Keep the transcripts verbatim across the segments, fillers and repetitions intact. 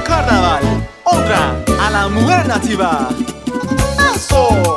carnaval, honra a la mujer nativa. ¡Eso!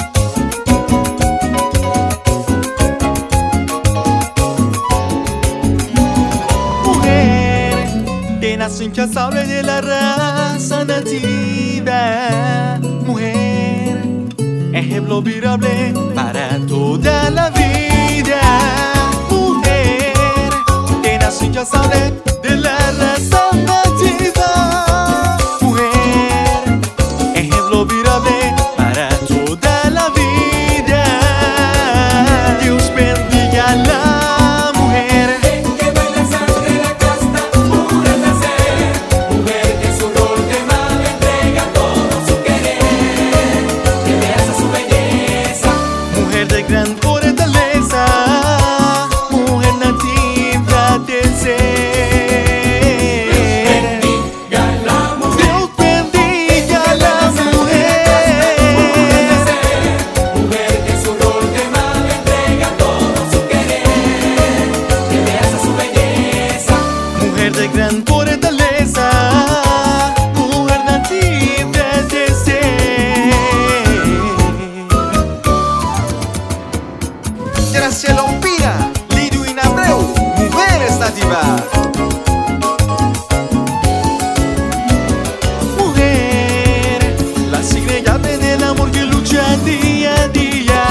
Mujer, que nació incansable de la raza nativa. Mujer, ejemplo viable para toda la vida. Mujer, que nació incansable de la raza nativa. Mujer, ejemplo viable para toda la vida. Dios bendiga a la mujer. Que baila sangre la casta, pura nacer. Mujer que en su rol de madre entrega todo su querer. Que beasa su belleza. Mujer de gran fortaleza, mujer nativa del ser. De gran fortaleza, mujer nativa de ser. Graciela Ompina, Lidwin Abreu, mujeres nativas. Mujer, la significante del amor que lucha día a día.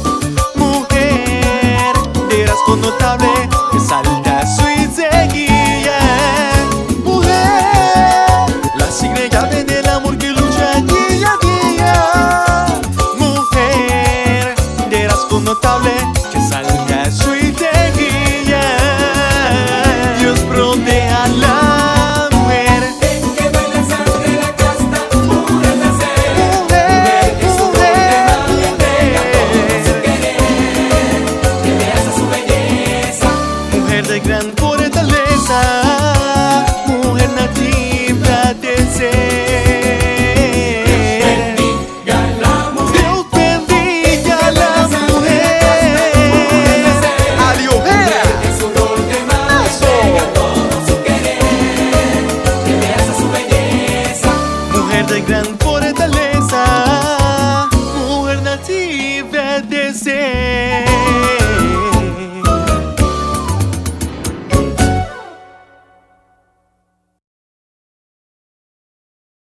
Mujer, de rasgo notable que salta su inseguida. Notable que salga su guía. Dios proteja a la mujer. Que baila sangre la casta, pura nacer. Mujer, que en su rol de madre entrega todo su querer. Que beasa su belleza. Mujer de gran fortaleza, mujer nativa del ser. De gran fortaleza, mujer nativa de ser.